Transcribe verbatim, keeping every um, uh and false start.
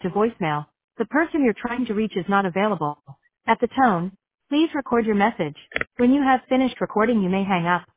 to voicemail. The person you're trying to reach is not available. At the tone, please record your message. When you have finished recording, you may hang up.